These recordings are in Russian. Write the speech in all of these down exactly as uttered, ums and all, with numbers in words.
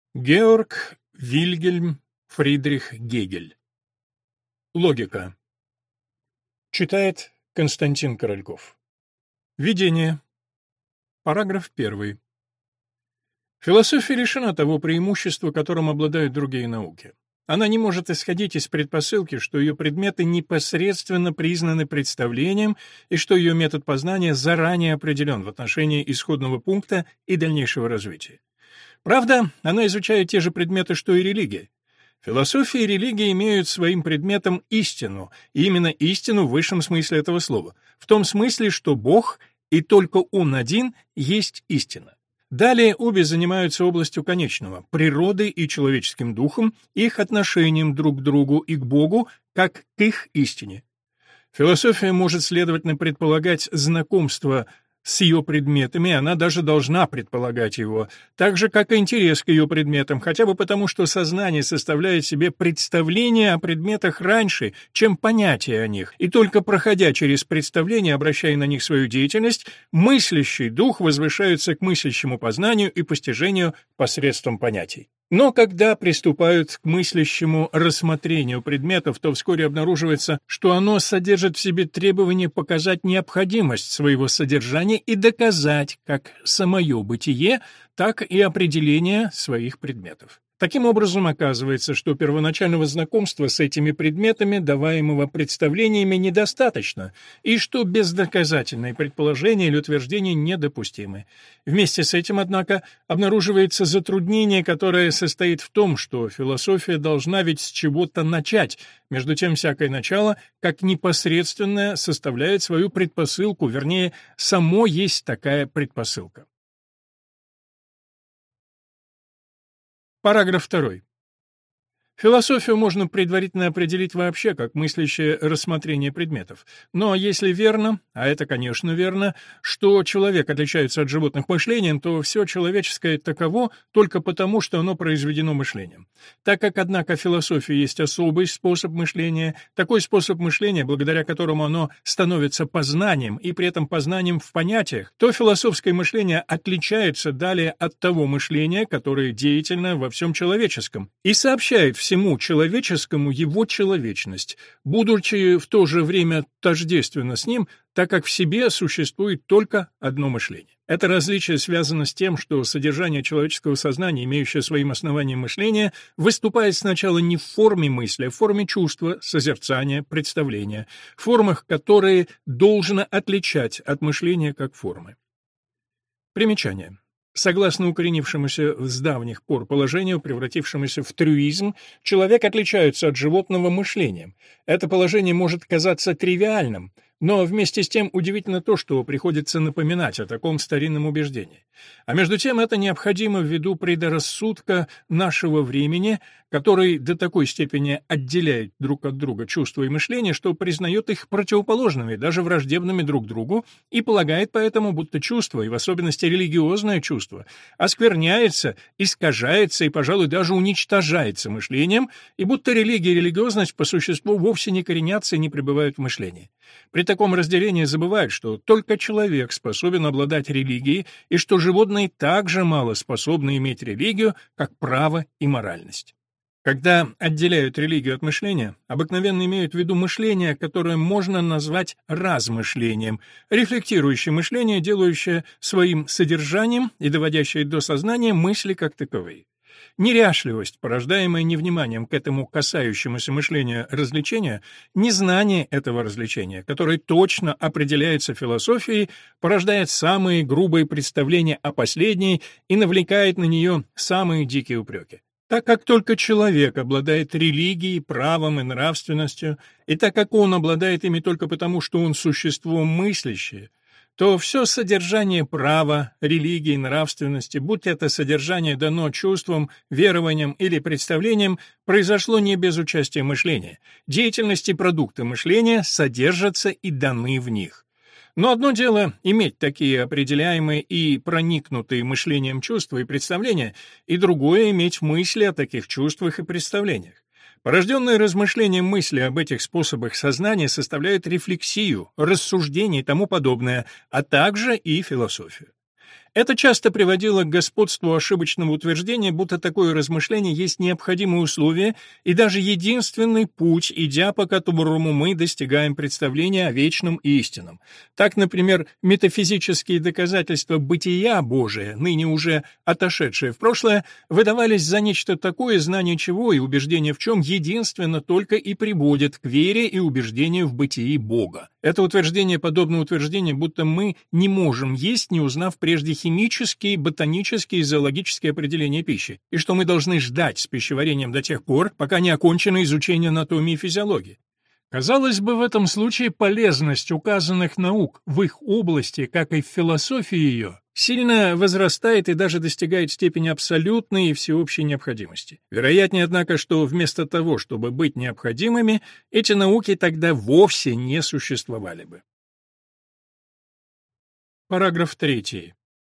Георг Вильгельм Фридрих Гегель. Логика. Читает Константин Корольков. Введение. Параграф первый. Философия лишена того преимущества, которым обладают другие науки. Она не может исходить из предпосылки, что ее предметы непосредственно признаны представлением и что ее метод познания заранее определен в отношении исходного пункта и дальнейшего развития. Правда, она изучает те же предметы, что и религия. Философия и религия имеют своим предметом истину, и именно истину в высшем смысле этого слова, в том смысле, что Бог, и только Он один, есть истина. Далее обе занимаются областью конечного, природой и человеческим духом, их отношением друг к другу и к Богу, как к их истине. Философия может, следовательно, предполагать знакомство с ее предметами, она даже должна предполагать его, так же, как и интерес к ее предметам, хотя бы потому, что сознание составляет себе представление о предметах раньше, чем понятие о них, и только проходя через представление, обращая на них свою деятельность, мыслящий дух возвышается к мыслящему познанию и постижению посредством понятий. Но когда приступают к мыслящему рассмотрению предметов, то вскоре обнаруживается, что оно содержит в себе требование показать необходимость своего содержания и доказать как самое бытие, так и определение своих предметов. Таким образом, оказывается, что первоначального знакомства с этими предметами, даваемого представлениями, недостаточно, и что бездоказательные предположения или утверждения недопустимы. Вместе с этим, однако, обнаруживается затруднение, которое состоит в том, что философия должна ведь с чего-то начать, между тем всякое начало, как непосредственное, составляет свою предпосылку, вернее, само есть такая предпосылка. Параграф второй. Философию можно предварительно определить вообще как мыслящее рассмотрение предметов. Но если верно, а это, конечно, верно, что человек отличается от животных мышлением, то все человеческое таково только потому, что оно произведено мышлением. Так как, однако, философия есть особый способ мышления, такой способ мышления, благодаря которому оно становится познанием и при этом познанием в понятиях, то философское мышление отличается далее от того мышления, которое деятельно во всем человеческом, и сообщает всему человеческому его человечность, будучи в то же время тождественно с ним, так как в себе существует только одно мышление. Это различие связано с тем, что содержание человеческого сознания, имеющее своим основанием мышление, выступает сначала не в форме мысли, а в форме чувства, созерцания, представления, в формах, которые должно отличать от мышления как формы. Примечание. Согласно укоренившемуся с давних пор положению, превратившемуся в трюизм, человек отличается от животного мышлением. Это положение может казаться тривиальным, но вместе с тем удивительно то, что приходится напоминать о таком старинном убеждении. А между тем это необходимо ввиду предрассудка нашего времени, который до такой степени отделяет друг от друга чувства и мышление, что признает их противоположными, даже враждебными друг другу, и полагает поэтому, будто чувство, и в особенности религиозное чувство, оскверняется, искажается и, пожалуй, даже уничтожается мышлением, и будто религия и религиозность по существу вовсе не коренятся и не пребывают в мышлении. При таком разделении забывают, что только человек способен обладать религией, и что животные так же мало способны иметь религию, как право и моральность. Когда отделяют религию от мышления, обыкновенно имеют в виду мышление, которое можно назвать размышлением, рефлектирующее мышление, делающее своим содержанием и доводящее до сознания мысли как таковые. Неряшливость, порождаемая невниманием к этому касающемуся мышления развлечения, незнание этого развлечения, которое точно определяется философией, порождает самые грубые представления о последней и навлекает на нее самые дикие упреки. Так как только человек обладает религией, правом и нравственностью, и так как он обладает ими только потому, что он существо мыслящее, то все содержание права, религии, нравственности, будь это содержание дано чувствам, верованиям или представлениям, произошло не без участия мышления. Деятельность и продукты мышления содержатся и даны в них. Но одно дело иметь такие определяемые и проникнутые мышлением чувства и представления, и другое — иметь мысли о таких чувствах и представлениях. Порожденные размышлением мысли об этих способах сознания составляют рефлексию, рассуждение и тому подобное, а также и философию. Это часто приводило к господству ошибочного утверждения, будто такое размышление есть необходимое условие и даже единственный путь, идя по которому мы достигаем представления о вечном и истинном. Так, например, метафизические доказательства бытия Божия, ныне уже отошедшие в прошлое, выдавались за нечто такое, знание чего и убеждение в чем единственно только и приводит к вере и убеждению в бытии Бога. Это утверждение подобно утверждению, будто мы не можем есть, не узнав прежде химические, ботанические и зоологические определения пищи, и что мы должны ждать с пищеварением до тех пор, пока не окончено изучение анатомии и физиологии. Казалось бы, в этом случае полезность указанных наук в их области, как и в философии ее, сильно возрастает и даже достигает степени абсолютной и всеобщей необходимости. Вероятнее, однако, что вместо того, чтобы быть необходимыми, эти науки тогда вовсе не существовали бы. Параграф третий.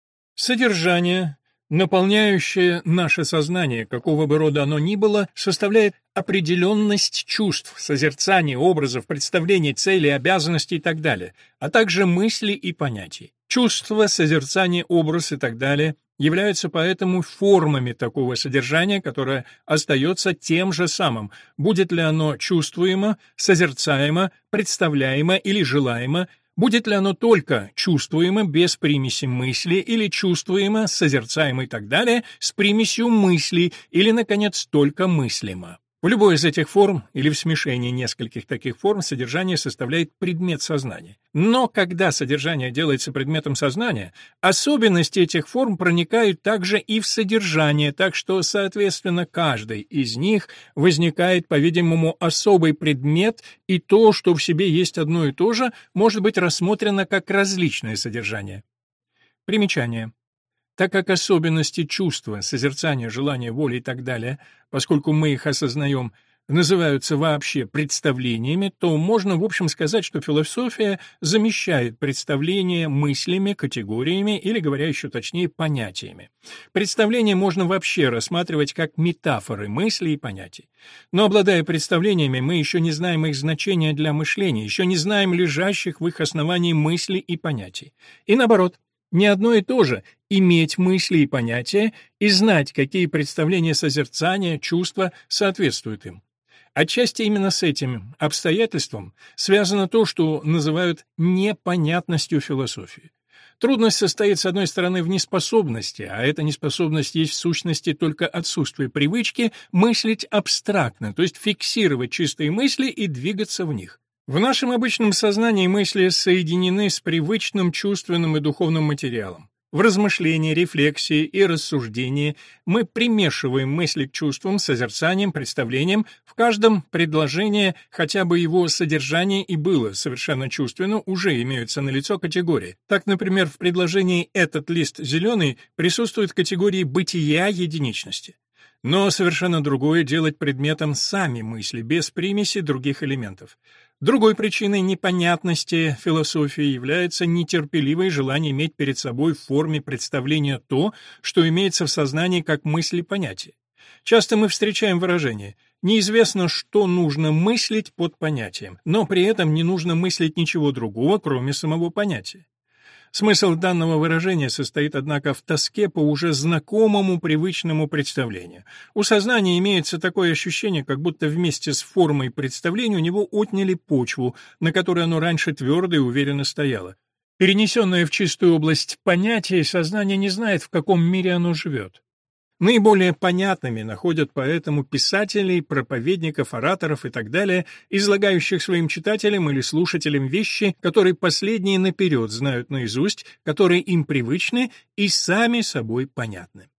Содержание, наполняющее наше сознание, какого бы рода оно ни было, составляет определенность чувств, созерцания, образов, представлений, целей, обязанностей и так далее, а также мыслей и понятий. Чувства, созерцание, образ и так далее являются поэтому формами такого содержания, которое остается тем же самым, будет ли оно чувствуемо, созерцаемо, представляемо или желаемо, будет ли оно только чувствуемо без примеси мысли или чувствуемо, созерцаемо и так далее с примесью мысли или, наконец, только мыслимо. В любой из этих форм или в смешении нескольких таких форм содержание составляет предмет сознания. Но когда содержание делается предметом сознания, особенности этих форм проникают также и в содержание, так что, соответственно, каждой из них возникает, по-видимому, особый предмет, и то, что в себе есть одно и то же, может быть рассмотрено как различное содержание. Примечание. Так как особенности чувства, созерцания, желания, воли и так далее, поскольку мы их осознаем, называются вообще представлениями, то можно в общем сказать, что философия замещает представления мыслями, категориями или, говоря еще точнее, понятиями. Представления можно вообще рассматривать как метафоры мыслей и понятий. Но, обладая представлениями, мы еще не знаем их значения для мышления, еще не знаем лежащих в их основании мыслей и понятий. И наоборот, не одно и то же — иметь мысли и понятия и знать, какие представления созерцания, чувства соответствуют им. Отчасти именно с этим обстоятельством связано то, что называют непонятностью философии. Трудность состоит, с одной стороны, в неспособности, а эта неспособность есть в сущности только отсутствие привычки мыслить абстрактно, то есть фиксировать чистые мысли и двигаться в них. В нашем обычном сознании мысли соединены с привычным чувственным и духовным материалом. В размышлении, рефлексии и рассуждении мы примешиваем мысли к чувствам, созерцаниям, представлениям, в каждом предложении хотя бы его содержание и было совершенно чувственно, уже имеются налицо категории. Так, например, в предложении «этот лист зеленый» присутствуют категории бытия единичности. Но совершенно другое делать предметом сами мысли, без примеси других элементов. Другой причиной непонятности философии является нетерпеливое желание иметь перед собой в форме представления то, что имеется в сознании как мысли и понятия. Часто мы встречаем выражение «неизвестно, что нужно мыслить под понятием», но при этом не нужно мыслить ничего другого, кроме самого понятия. Смысл данного выражения состоит, однако, в тоске по уже знакомому привычному представлению. У сознания имеется такое ощущение, как будто вместе с формой представления у него отняли почву, на которой оно раньше твердо и уверенно стояло. Перенесенное в чистую область понятие, сознание не знает, в каком мире оно живет. Наиболее понятными находят поэтому писателей, проповедников, ораторов и так далее, излагающих своим читателям или слушателям вещи, которые последние наперед знают наизусть, которые им привычны и сами собой понятны.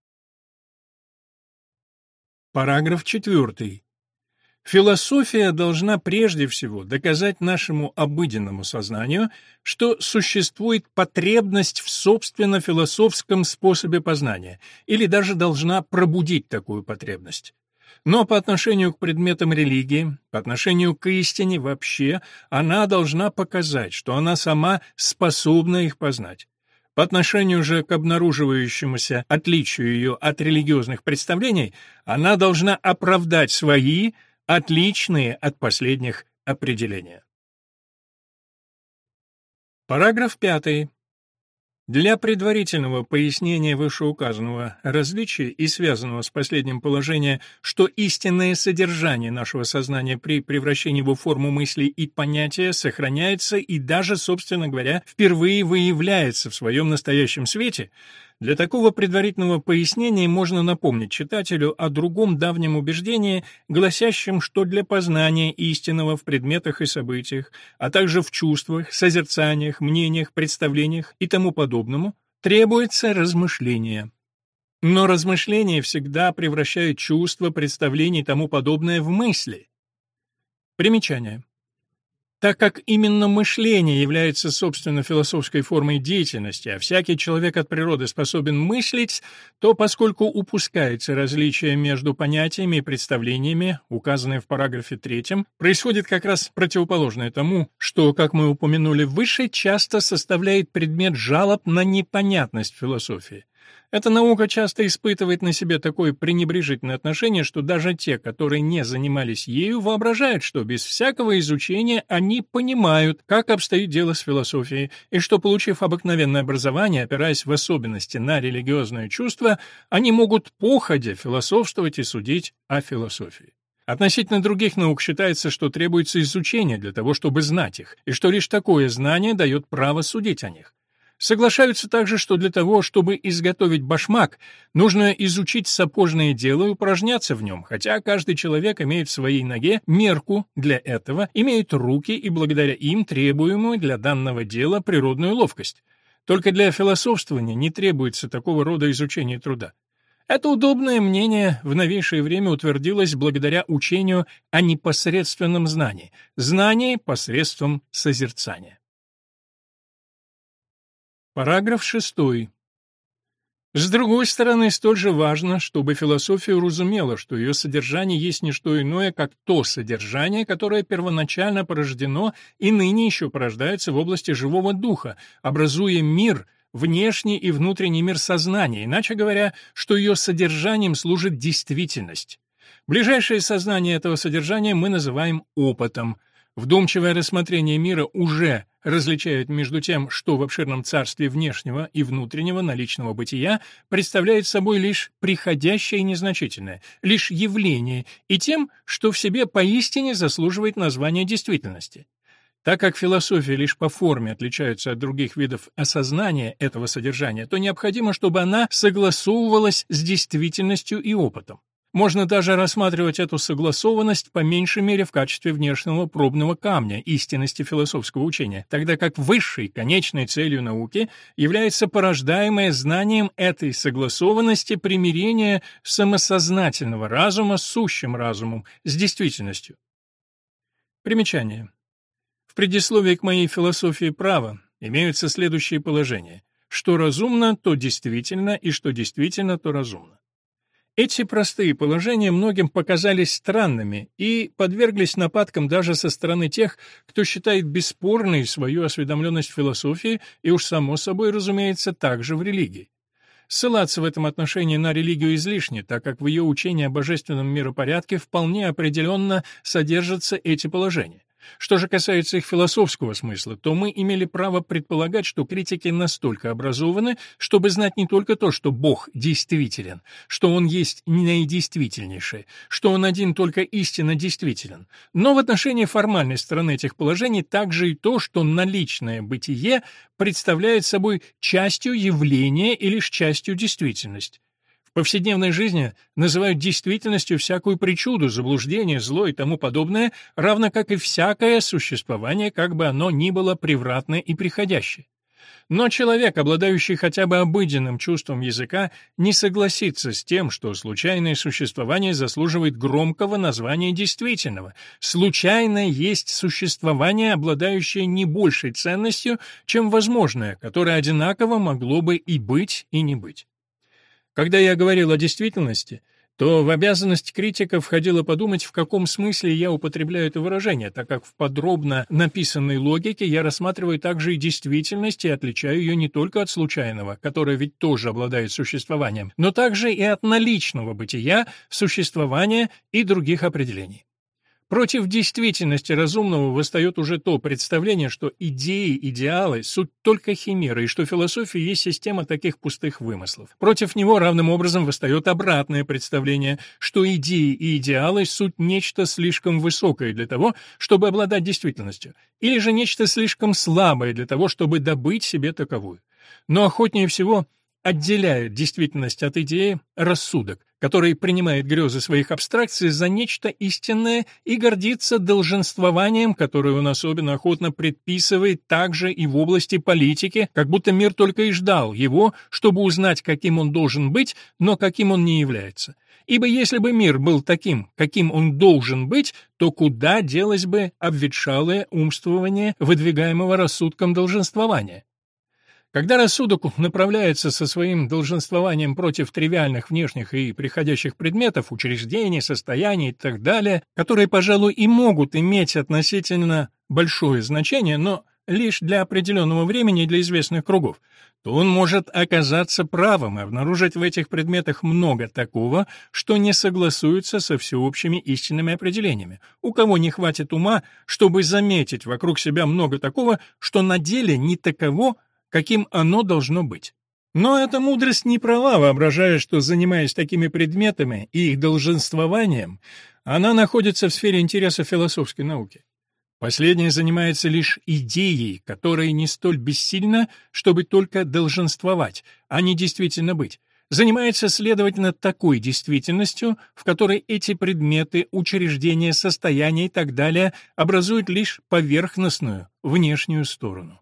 Параграф четвертый. Философия должна прежде всего доказать нашему обыденному сознанию, что существует потребность в собственно философском способе познания, или даже должна пробудить такую потребность. Но по отношению к предметам религии, по отношению к истине вообще, она должна показать, что она сама способна их познать. По отношению же к обнаруживающемуся отличию ее от религиозных представлений, она должна оправдать свои, отличные от последних определения. Параграф пятый. Для предварительного пояснения вышеуказанного различия и связанного с последним положения, что истинное содержание нашего сознания при превращении его в форму мыслей и понятия сохраняется и даже, собственно говоря, впервые выявляется в своем настоящем свете, для такого предварительного пояснения можно напомнить читателю о другом давнем убеждении, гласящем, что для познания истинного в предметах и событиях, а также в чувствах, созерцаниях, мнениях, представлениях и тому подобному, требуется размышление. Но размышление всегда превращает чувства, представления и тому подобное в мысли. Примечание. Так как именно мышление является, собственно, философской формой деятельности, а всякий человек от природы способен мыслить, то, поскольку упускается различие между понятиями и представлениями, указанное в параграфе третьем, происходит как раз противоположное тому, что, как мы упомянули выше, часто составляет предмет жалоб на непонятность философии. Эта наука часто испытывает на себе такое пренебрежительное отношение, что даже те, которые не занимались ею, воображают, что без всякого изучения они понимают, как обстоит дело с философией, и что, получив обыкновенное образование, опираясь в особенности на религиозное чувство, они могут походя философствовать и судить о философии. Относительно других наук считается, что требуется изучение для того, чтобы знать их, и что лишь такое знание дает право судить о них. Соглашаются также, что для того, чтобы изготовить башмак, нужно изучить сапожное дело и упражняться в нем, хотя каждый человек имеет в своей ноге мерку для этого, имеет руки и благодаря им требуемую для данного дела природную ловкость. Только для философствования не требуется такого рода изучения труда. Это удобное мнение в новейшее время утвердилось благодаря учению о непосредственном знании, знании посредством созерцания. Параграф шестой. С другой стороны, столь же важно, чтобы философия уразумела, что ее содержание есть не что иное, как то содержание, которое первоначально порождено и ныне еще порождается в области живого духа, образуя мир, внешний и внутренний мир сознания, иначе говоря, что ее содержанием служит действительность. Ближайшее сознание этого содержания мы называем опытом. Вдумчивое рассмотрение мира уже различает между тем, что в обширном царстве внешнего и внутреннего наличного бытия представляет собой лишь приходящее и незначительное, лишь явление, и тем, что в себе поистине заслуживает названия действительности. Так как философия лишь по форме отличается от других видов осознания этого содержания, то необходимо, чтобы она согласовывалась с действительностью и опытом. Можно даже рассматривать эту согласованность по меньшей мере в качестве внешнего пробного камня истинности философского учения, тогда как высшей, конечной целью науки является порождаемое знанием этой согласованности примирение самосознательного разума с сущим разумом, с действительностью. Примечание. В предисловии к моей философии права имеются следующие положения: что разумно, то действительно, и что действительно, то разумно. Эти простые положения многим показались странными и подверглись нападкам даже со стороны тех, кто считает бесспорной свою осведомленность в философии и уж само собой, разумеется, также в религии. Ссылаться в этом отношении на религию излишне, так как в ее учении о божественном миропорядке вполне определенно содержатся эти положения. Что же касается их философского смысла, то мы имели право предполагать, что критики настолько образованы, чтобы знать не только то, что Бог действителен, что Он есть наидействительнейший, что Он один только истинно действителен, но в отношении формальной стороны этих положений также и то, что наличное бытие представляет собой частью явления и лишь частью действительность. В повседневной жизни называют действительностью всякую причуду, заблуждение, зло и тому подобное, равно как и всякое существование, как бы оно ни было превратное и приходящее. Но человек, обладающий хотя бы обыденным чувством языка, не согласится с тем, что случайное существование заслуживает громкого названия действительного. Случайное есть существование, обладающее не большей ценностью, чем возможное, которое одинаково могло бы и быть, и не быть. Когда я говорил о действительности, то в обязанность критика входило подумать, в каком смысле я употребляю это выражение, так как в подробно написанной логике я рассматриваю также и действительность и отличаю ее не только от случайного, которое ведь тоже обладает существованием, но также и от наличного бытия, существования и других определений. Против действительности разумного восстает уже то представление, что идеи, идеалы — суть только химеры, и что философия есть система таких пустых вымыслов. Против него равным образом восстает обратное представление, что идеи и идеалы — суть нечто слишком высокое для того, чтобы обладать действительностью, или же нечто слишком слабое для того, чтобы добыть себе таковую. Но охотнее всего отделяет действительность от идеи рассудок, который принимает грезы своих абстракций за нечто истинное и гордится долженствованием, которое он особенно охотно предписывает также и в области политики, как будто мир только и ждал его, чтобы узнать, каким он должен быть, но каким он не является. Ибо если бы мир был таким, каким он должен быть, то куда делось бы обветшалое умствование выдвигаемого рассудком долженствования? Когда рассудок направляется со своим долженствованием против тривиальных внешних и приходящих предметов, учреждений, состояний и так далее, которые, пожалуй, и могут иметь относительно большое значение, но лишь для определенного времени и для известных кругов, то он может оказаться правым и обнаружить в этих предметах много такого, что не согласуется со всеобщими истинными определениями. У кого не хватит ума, чтобы заметить вокруг себя много такого, что на деле не таково, каким оно должно быть. Но эта мудрость не права, воображая, что, занимаясь такими предметами и их долженствованием, она находится в сфере интереса философской науки. Последняя занимается лишь идеей, которая не столь бессильна, чтобы только долженствовать, а не действительно быть. Занимается, следовательно, такой действительностью, в которой эти предметы, учреждения, состояния и так далее образуют лишь поверхностную, внешнюю сторону.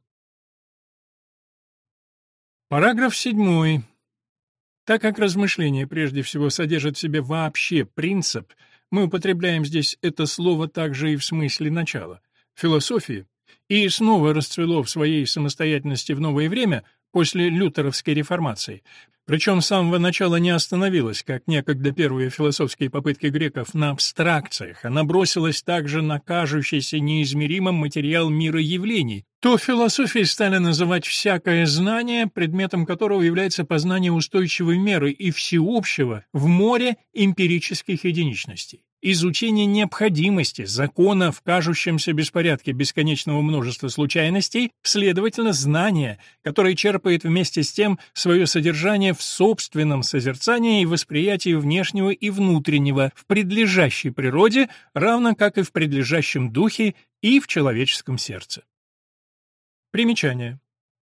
Параграф седьмой. Так как размышление прежде всего содержит в себе вообще принцип, мы употребляем здесь это слово также и в смысле начала, философии, и снова расцвело в своей самостоятельности в новое время после лютеровской реформации, причем с самого начала не остановилась, как некогда первые философские попытки греков, на абстракциях, она бросилась также на кажущийся неизмеримым материал мира явлений, то философией стали называть всякое знание, предметом которого является познание устойчивой меры и всеобщего в море эмпирических единичностей. Изучение необходимости, закона в кажущемся беспорядке бесконечного множества случайностей, следовательно, знание, которое черпает вместе с тем свое содержание в собственном созерцании и восприятии внешнего и внутреннего в предлежащей природе, равно как и в предлежащем духе и в человеческом сердце. Примечание.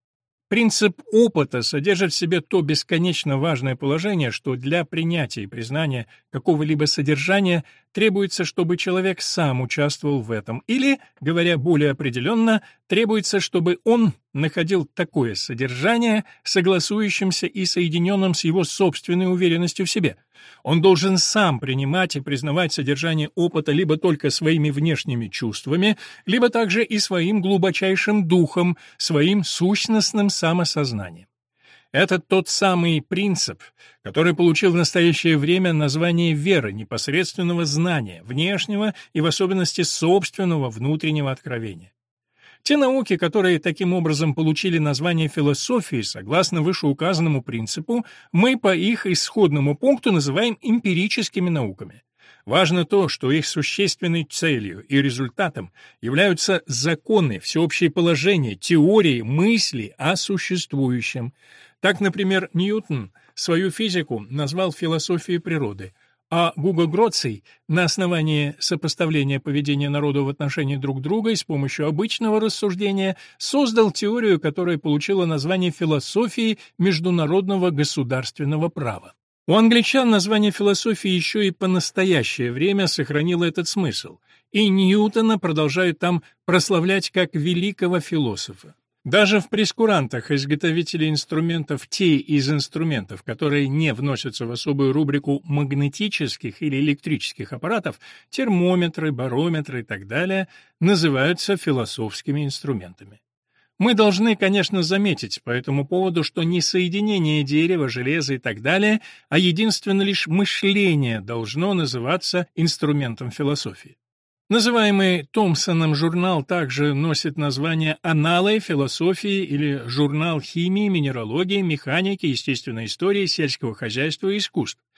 Принцип опыта содержит в себе то бесконечно важное положение, что для принятия и признания какого-либо содержания требуется, чтобы человек сам участвовал в этом, или, говоря более определенно, требуется, чтобы он находил такое содержание, согласующимся и соединенным с его собственной уверенностью в себе. Он должен сам принимать и признавать содержание опыта либо только своими внешними чувствами, либо также и своим глубочайшим духом, своим сущностным самосознанием. Это тот самый принцип, который получил в настоящее время название веры, непосредственного знания, внешнего и в особенности собственного внутреннего откровения. Те науки, которые таким образом получили название философии, согласно вышеуказанному принципу, мы по их исходному пункту называем эмпирическими науками. Важно то, что их существенной целью и результатом являются законы, всеобщие положения, теории, мысли о существующем. Так, например, Ньютон свою физику назвал философией природы, а Гуго Гроций на основании сопоставления поведения народов в отношении друг друга и с помощью обычного рассуждения создал теорию, которая получила название философии международного государственного права. У англичан название философии еще и по настоящее время сохранило этот смысл, и Ньютона продолжают там прославлять как великого философа. Даже в прескурантах изготовителей инструментов те из инструментов, которые не вносятся в особую рубрику магнетических или электрических аппаратов, термометры, барометры и так далее, называются философскими инструментами. Мы должны, конечно, заметить по этому поводу, что не соединение дерева, железа и так далее, а единственно лишь мышление должно называться инструментом философии. Называемый Томпсоном журнал также носит название «Аналы философии» или «Журнал химии, минералогии, механики, естественной истории, сельского хозяйства и искусств».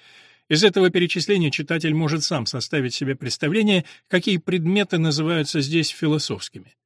Из этого перечисления читатель может сам составить себе представление, какие предметы называются здесь философскими.